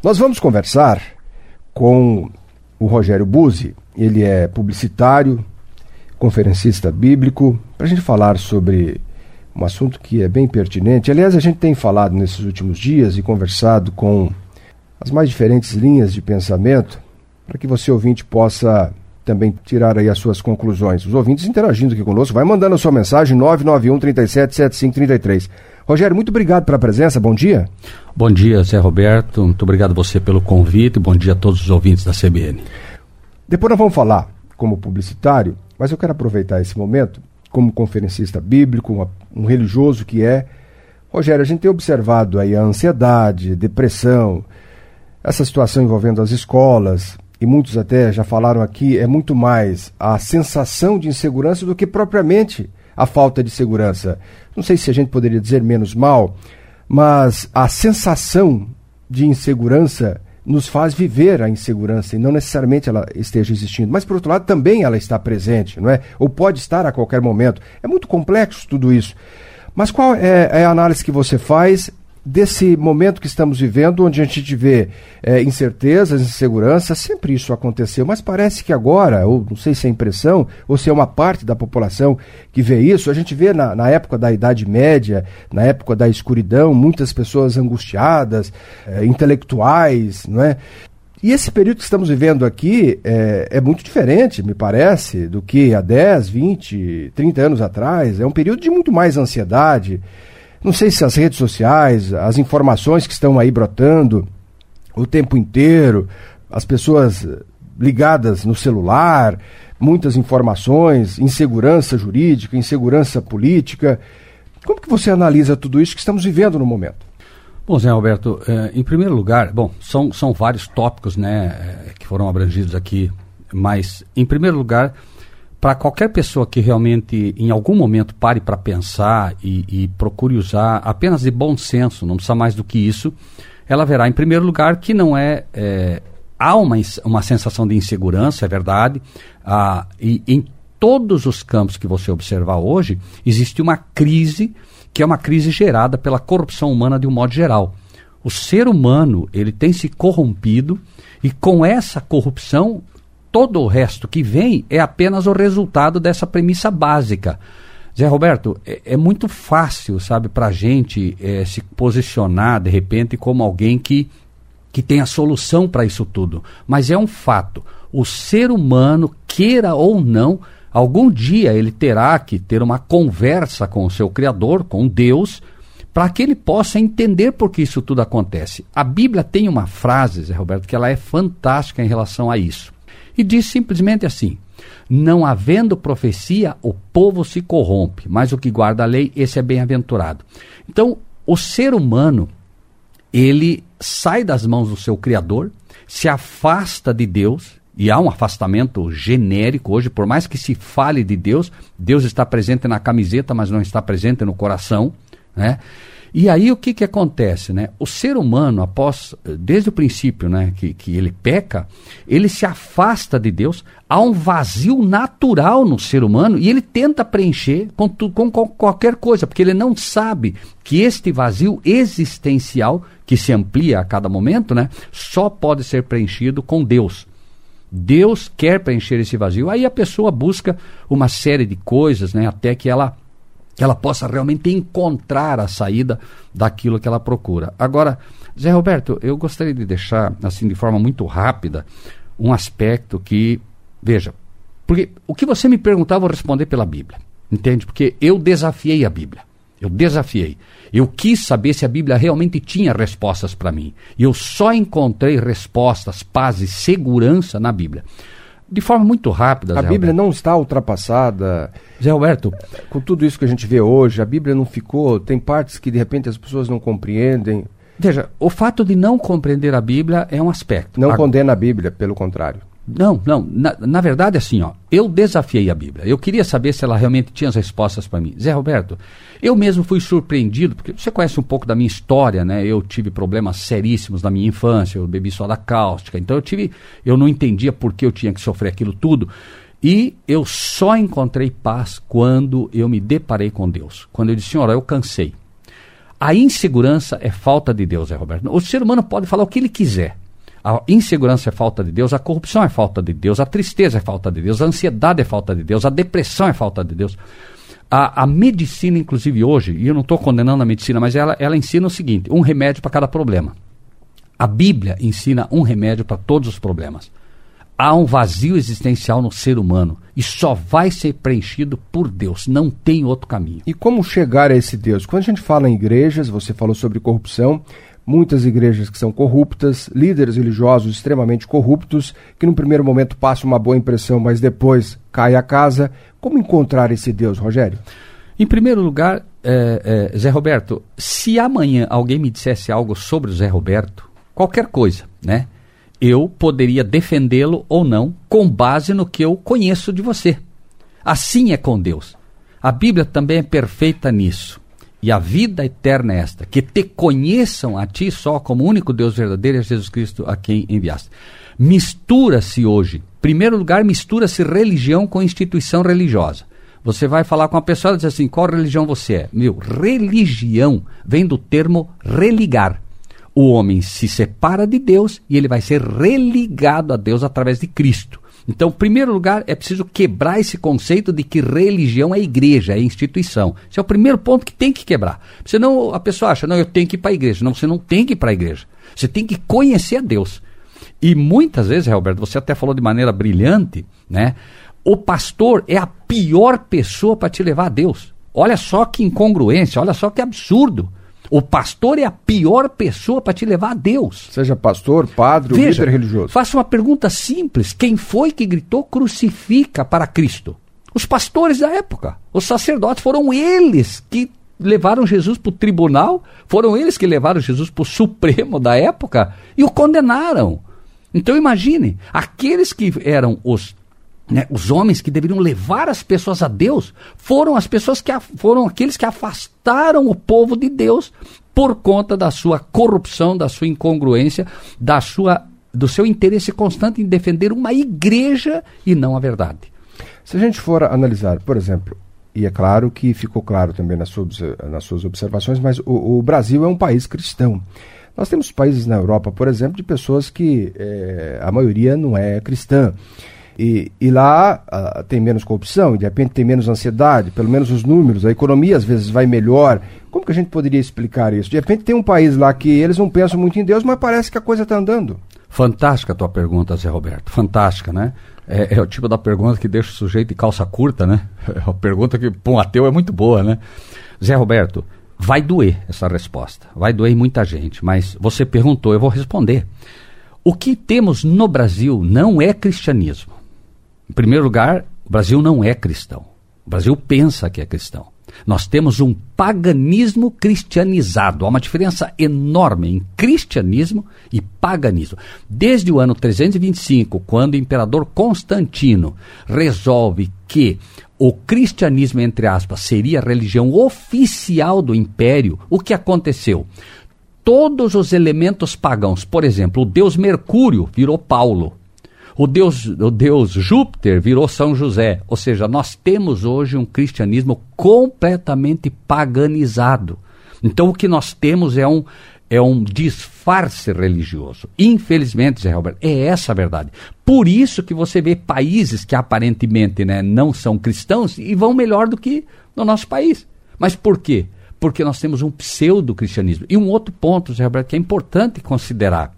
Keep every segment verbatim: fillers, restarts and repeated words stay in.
Nós vamos conversar com o Rogério Buzzi. Ele é publicitário, conferencista bíblico, para a gente falar sobre um assunto que é bem pertinente. Aliás, a gente tem falado nesses últimos dias e conversado com as mais diferentes linhas de pensamento, para que você, ouvinte, possa também tirar aí as suas conclusões. Os ouvintes interagindo aqui conosco, vai mandando a sua mensagem, nove nove um, trinta e sete, setenta e cinco, trinta e três. Rogério, muito obrigado pela presença, bom dia. Bom dia, Zé Roberto, muito obrigado a você pelo convite, bom dia a todos os ouvintes da C B N. Depois nós vamos falar como publicitário, mas eu quero aproveitar esse momento como conferencista bíblico, uma, um religioso que é. Rogério, a gente tem observado aí a ansiedade, depressão, essa situação envolvendo as escolas, e muitos até já falaram aqui, é muito mais a sensação de insegurança do que propriamente a falta de segurança. Não sei se a gente poderia dizer menos mal, mas a sensação de insegurança nos faz viver a insegurança e não necessariamente ela esteja existindo. Mas, por outro lado, também ela está presente, não é? Ou pode estar a qualquer momento. É muito complexo tudo isso. Mas qual é, é a análise que você faz desse momento que estamos vivendo, onde a gente vê é, incertezas, insegurança? Sempre isso aconteceu, mas parece que agora, ou não sei se é impressão, ou se é uma parte da população que vê isso, a gente vê na, na época da Idade Média, na época da escuridão, muitas pessoas angustiadas, é, intelectuais, não é? E esse período que estamos vivendo aqui é, é muito diferente, me parece, do que há dez, vinte, trinta anos atrás. É um período de muito mais ansiedade. Não sei se as redes sociais, as informações que estão aí brotando o tempo inteiro, as pessoas ligadas no celular, muitas informações, insegurança jurídica, insegurança política. Como que você analisa tudo isso que estamos vivendo no momento? Bom, Zé Roberto, eh, em primeiro lugar, bom, são, são vários tópicos, né, que foram abrangidos aqui, mas, em primeiro lugar, para qualquer pessoa que realmente, em algum momento, pare para pensar e, e procure usar apenas de bom senso, não precisa mais do que isso, ela verá, em primeiro lugar, que não é... é há uma, uma sensação de insegurança, é verdade, ah, e em todos os campos que você observar hoje, existe uma crise, que é uma crise gerada pela corrupção humana de um modo geral. O ser humano, ele tem se corrompido, e com essa corrupção, todo o resto que vem é apenas o resultado dessa premissa básica. Zé Roberto, é, é muito fácil, sabe, para a gente é, se posicionar, de repente, como alguém que, que tem a solução para isso tudo. Mas é um fato. O ser humano, queira ou não, algum dia ele terá que ter uma conversa com o seu Criador, com Deus, para que ele possa entender por que isso tudo acontece. A Bíblia tem uma frase, Zé Roberto, que ela é fantástica em relação a isso. E diz simplesmente assim: não havendo profecia, o povo se corrompe, mas o que guarda a lei, esse é bem-aventurado. Então, o ser humano, ele sai das mãos do seu Criador, se afasta de Deus, e há um afastamento genérico hoje, por mais que se fale de Deus, Deus está presente na camiseta, mas não está presente no coração, né? E aí o que que acontece, né? O ser humano, após, desde o princípio, né, que, que ele peca, ele se afasta de Deus, há um vazio natural no ser humano e ele tenta preencher com, tu, com, com qualquer coisa, porque ele não sabe que este vazio existencial, que se amplia a cada momento, né, só pode ser preenchido com Deus. Deus quer preencher esse vazio. Aí a pessoa busca uma série de coisas, né, até que ela... que ela possa realmente encontrar a saída daquilo que ela procura. Agora, Zé Roberto, eu gostaria de deixar, assim, de forma muito rápida, um aspecto que, veja, porque o que você me perguntar eu vou responder pela Bíblia, entende? Porque eu desafiei a Bíblia, eu desafiei. Eu quis saber se a Bíblia realmente tinha respostas para mim. E eu só encontrei respostas, paz e segurança na Bíblia. De forma muito rápida, A Zé Bíblia Roberto. não está ultrapassada. Zé Roberto, com tudo isso que a gente vê hoje, a Bíblia não ficou, tem partes que de repente as pessoas não compreendem. Veja, o fato de não compreender a Bíblia é um aspecto. Não a... condena a Bíblia, pelo contrário. Não, não. Na, na verdade, assim, ó, eu desafiei a Bíblia. Eu queria saber se ela realmente tinha as respostas para mim. Zé Roberto, eu mesmo fui surpreendido, porque você conhece um pouco da minha história, né? Eu tive problemas seríssimos na minha infância, eu bebi soda cáustica, então eu tive, eu não entendia por que eu tinha que sofrer aquilo tudo. E eu só encontrei paz quando eu me deparei com Deus. Quando eu disse, Senhor, eu cansei. A insegurança é falta de Deus, Zé Roberto. O ser humano pode falar o que ele quiser. A insegurança é falta de Deus, a corrupção é falta de Deus, a tristeza é falta de Deus, a ansiedade é falta de Deus, a depressão é falta de Deus. A, a medicina, inclusive hoje, e eu não estou condenando a medicina, mas ela, ela ensina o seguinte, um remédio para cada problema. A Bíblia ensina um remédio para todos os problemas. Há um vazio existencial no ser humano e só vai ser preenchido por Deus, não tem outro caminho. E como chegar a esse Deus? Quando a gente fala em igrejas, você falou sobre corrupção, muitas igrejas que são corruptas, líderes religiosos extremamente corruptos, que no primeiro momento passam uma boa impressão, mas depois cai a casa. Como encontrar esse Deus, Rogério? Em primeiro lugar, é, é, Zé Roberto, se amanhã alguém me dissesse algo sobre o Zé Roberto, qualquer coisa, né? Eu poderia defendê-lo ou não, com base no que eu conheço de você. Assim é com Deus. A Bíblia também é perfeita nisso. E a vida eterna é esta, que te conheçam a ti só como único Deus verdadeiro, é Jesus Cristo a quem enviaste. Mistura-se hoje, em primeiro lugar, mistura-se religião com instituição religiosa. Você vai falar com uma pessoa e diz assim, qual religião você é? Meu, religião vem do termo religar. O homem se separa de Deus e ele vai ser religado a Deus através de Cristo. Então, em primeiro lugar, é preciso quebrar esse conceito de que religião é igreja, é instituição. Esse é o primeiro ponto que tem que quebrar. Senão a pessoa acha, não, eu tenho que ir para a igreja. Não, você não tem que ir para a igreja. Você tem que conhecer a Deus. E muitas vezes, Roberto, você até falou de maneira brilhante, né? O pastor é a pior pessoa para te levar a Deus. Olha só que incongruência, olha só que absurdo. O pastor é a pior pessoa para te levar a Deus. Seja pastor, padre ou líder religioso. Faça uma pergunta simples. Quem foi que gritou crucifica para Cristo? Os pastores da época. Os sacerdotes foram eles que levaram Jesus para o tribunal, foram eles que levaram Jesus para o Supremo da época e o condenaram. Então imagine, aqueles que eram os Né, os homens que deveriam levar as pessoas a Deus foram as pessoas que a, foram aqueles que afastaram o povo de Deus por conta da sua corrupção, da sua incongruência, da sua, do seu interesse constante em defender uma igreja e não a verdade. Se a gente for analisar, por exemplo, e é claro que ficou claro também nas suas, nas suas observações, mas o, o Brasil é um país cristão. Nós temos países na Europa, por exemplo, de pessoas que é, a maioria não é cristã. E, e lá uh, tem menos corrupção, e de repente tem menos ansiedade, pelo menos os números, a economia às vezes vai melhor. Como que a gente poderia explicar isso? De repente tem um país lá que eles não pensam muito em Deus, mas parece que a coisa está andando. Fantástica a tua pergunta, Zé Roberto, fantástica, né? É, é o tipo da pergunta que deixa o sujeito de calça curta, né? É uma pergunta que para um ateu é muito boa, né? Zé Roberto, vai doer essa resposta, vai doer em muita gente, mas você perguntou, eu vou responder. O que temos no Brasil não é cristianismo. Em primeiro lugar, o Brasil não é cristão. O Brasil pensa que é cristão. Nós temos um paganismo cristianizado. Há uma diferença enorme em cristianismo e paganismo. Desde o ano trezentos e vinte e cinco, quando o imperador Constantino resolve que o cristianismo, entre aspas, seria a religião oficial do império, o que aconteceu? Todos os elementos pagãos, por exemplo, o deus Mercúrio virou Paulo. O deus, o deus Júpiter virou São José. Ou seja, nós temos hoje um cristianismo completamente paganizado. Então o que nós temos é um, é um disfarce religioso. Infelizmente, Zé Roberto, é essa a verdade. Por isso que você vê países que aparentemente, né, não são cristãos e vão melhor do que no nosso país. Mas por quê? Porque nós temos um pseudo-cristianismo. E um outro ponto, Zé Roberto, que é importante considerar.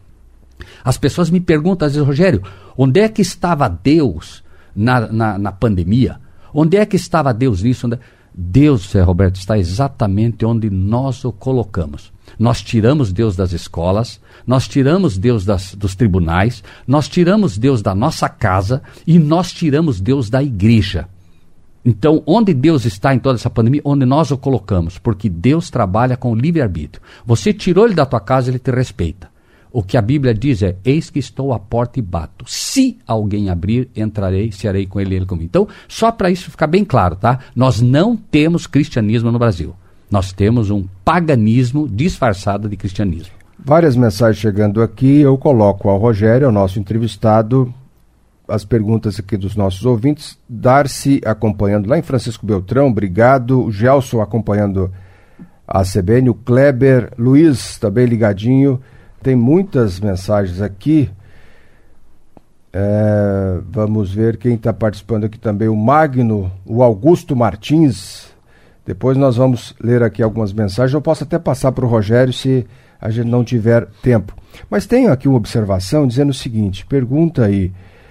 As pessoas me perguntam às vezes, Rogério, onde é que estava Deus na, na, na pandemia? Onde é que estava Deus nisso? Onde... Deus, Zé Roberto, está exatamente onde nós o colocamos. Nós tiramos Deus das escolas, nós tiramos Deus das, dos tribunais, nós tiramos Deus da nossa casa e nós tiramos Deus da igreja. Então, onde Deus está em toda essa pandemia? Onde nós o colocamos, porque Deus trabalha com livre-arbítrio. Você tirou ele da tua casa, ele te respeita. O que a Bíblia diz é, eis que estou à porta e bato. Se alguém abrir, entrarei, cearei com ele e ele comigo. Então, só para isso ficar bem claro, tá? Nós não temos cristianismo no Brasil. Nós temos um paganismo disfarçado de cristianismo. Várias mensagens chegando aqui, eu coloco ao Rogério, ao nosso entrevistado, as perguntas aqui dos nossos ouvintes. Darcy acompanhando lá em Francisco Beltrão, obrigado. O Gelson acompanhando a C B N, o Kleber Luiz, também ligadinho. Tem muitas mensagens aqui. É, vamos ver quem está participando aqui também. O Magno, o Augusto Martins. Depois nós vamos ler aqui algumas mensagens. Eu posso até passar para o Rogério se a gente não tiver tempo. Mas tenho aqui uma observação dizendo o seguinte: pergunta aí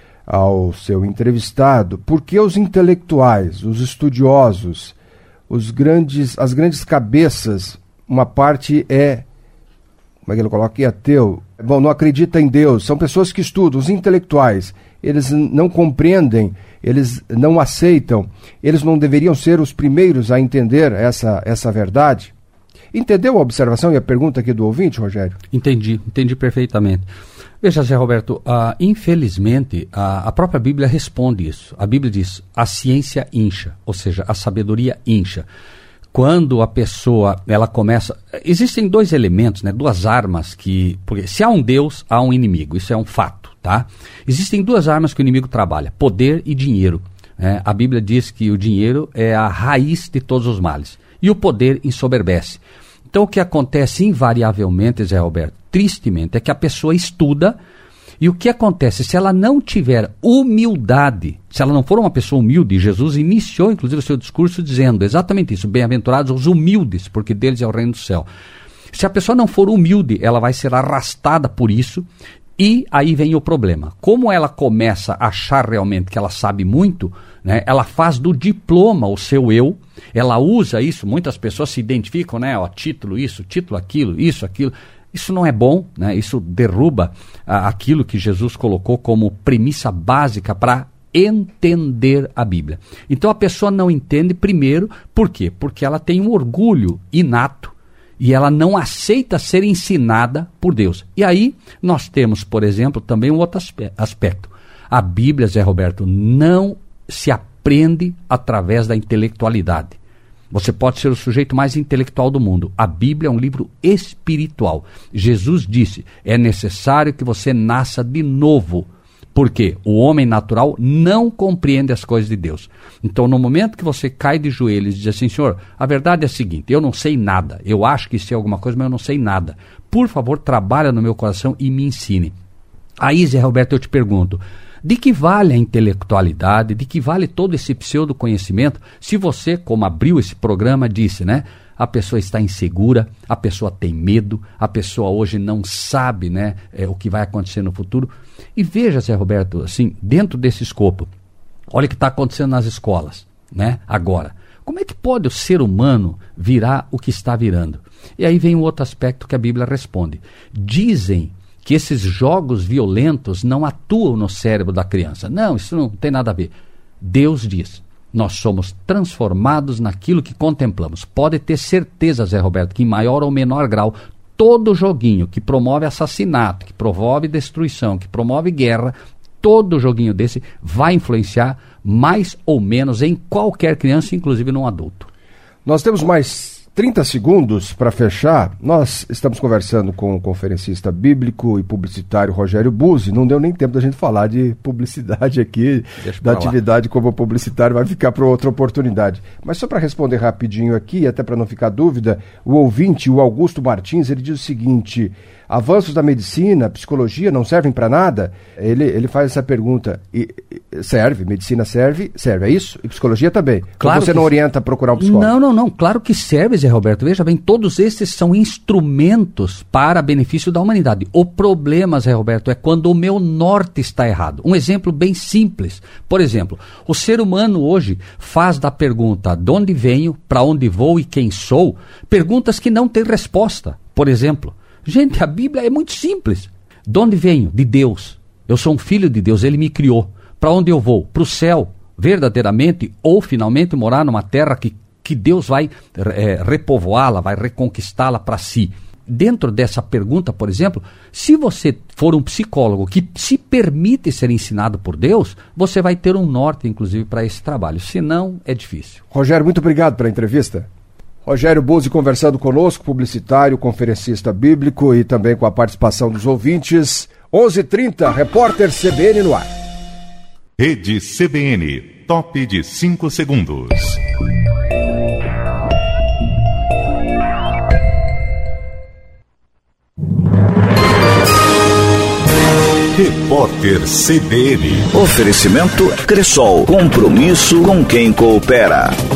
ao seu entrevistado por que os intelectuais, os estudiosos, os grandes, as grandes cabeças, uma parte é, como é que ele coloca aqui, ateu, bom, não acredita em Deus, são pessoas que estudam, os intelectuais, eles não compreendem, eles não aceitam, eles não deveriam ser os primeiros a entender essa, essa verdade? Entendeu a observação e a pergunta aqui do ouvinte, Rogério? Entendi, entendi perfeitamente. Veja, Zé Roberto, uh, infelizmente uh, a própria Bíblia responde isso. A Bíblia diz, a ciência incha, ou seja, a sabedoria incha. Quando a pessoa, ela começa... Existem dois elementos, né, duas armas que... Porque se há um Deus, há um inimigo, isso é um fato, tá? Existem duas armas que o inimigo trabalha, poder e dinheiro. Né? A Bíblia diz que o dinheiro é a raiz de todos os males. E o poder ensoberbece. Então o que acontece invariavelmente, Zé Roberto, tristemente, é que a pessoa estuda e o que acontece, se ela não tiver humildade, se ela não for uma pessoa humilde, Jesus iniciou inclusive o seu discurso dizendo exatamente isso, bem-aventurados os humildes, porque deles é o reino do céu. Se a pessoa não for humilde, ela vai ser arrastada por isso e aí vem o problema. Como ela começa a achar realmente que ela sabe muito, né, ela faz do diploma o seu eu, ela usa isso, muitas pessoas se identificam, né, ó, título isso, título aquilo, isso, aquilo. Isso não é bom, né, isso derruba ah, aquilo que Jesus colocou como premissa básica para entender a Bíblia. Então a pessoa não entende primeiro, por quê? Porque ela tem um orgulho inato e ela não aceita ser ensinada por Deus. E aí nós temos, por exemplo, também um outro aspecto. A Bíblia, Zé Roberto, não se aprende através da intelectualidade. Você pode ser o sujeito mais intelectual do mundo. A Bíblia é um livro espiritual. Jesus disse, é necessário que você nasça de novo. Porque o homem natural não compreende as coisas de Deus. Então, no momento que você cai de joelhos e diz assim, Senhor, a verdade é a seguinte, eu não sei nada. Eu acho que sei alguma coisa, mas eu não sei nada. Por favor, trabalha no meu coração e me ensine. Aí, Zé Roberto, eu te pergunto, de que vale a intelectualidade, de que vale todo esse pseudo-conhecimento, se você, como abriu esse programa, disse, né? A pessoa está insegura, a pessoa tem medo, a pessoa hoje não sabe, né, é, o que vai acontecer no futuro. E veja, Zé Roberto, assim, dentro desse escopo, olha o que está acontecendo nas escolas, né, agora. Como é que pode o ser humano virar o que está virando? E aí vem um outro aspecto que a Bíblia responde. Dizem que esses jogos violentos não atuam no cérebro da criança. Não, isso não tem nada a ver. Deus diz, nós somos transformados naquilo que contemplamos. Pode ter certeza, Zé Roberto, que em maior ou menor grau, todo joguinho que promove assassinato, que promove destruição, que promove guerra, todo joguinho desse vai influenciar mais ou menos em qualquer criança, inclusive num adulto. Nós temos mais trinta segundos para fechar. Nós estamos conversando com o conferencista bíblico e publicitário Rogério Buzzi. Não deu nem tempo da gente falar de publicidade aqui, Deixa da atividade como publicitário, vai ficar para outra oportunidade. Mas só para responder rapidinho aqui, até para não ficar dúvida, o ouvinte, o Augusto Martins, ele diz o seguinte: avanços da medicina, psicologia não servem para nada? Ele, ele faz essa pergunta. E, serve, medicina serve, serve, é isso? E psicologia também? Claro. Ou você não orienta a procurar um psicólogo? Não, não, não, claro que serve, Zé Roberto. Veja bem, todos esses são instrumentos para benefício da humanidade. O problema, Zé Roberto, é quando o meu norte está errado. Um exemplo bem simples. Por exemplo, o ser humano hoje faz da pergunta de onde venho, para onde vou e quem sou, perguntas que não têm resposta. Por exemplo, gente, a Bíblia é muito simples. De onde venho? De Deus. Eu sou um filho de Deus, Ele me criou. Para onde eu vou? Para o céu, verdadeiramente, ou finalmente morar numa terra que, que Deus vai é, repovoá-la, vai reconquistá-la para si. Dentro dessa pergunta, por exemplo, se você for um psicólogo que se permite ser ensinado por Deus, você vai ter um norte, inclusive, para esse trabalho. Se não, é difícil. Rogério, muito obrigado pela entrevista. Rogério Buzzi conversando conosco, publicitário, conferencista bíblico e também com a participação dos ouvintes. onze e trinta, repórter C B N no ar. Rede C B N, top de cinco segundos. Repórter C B N. Oferecimento Cressol. Compromisso com quem coopera.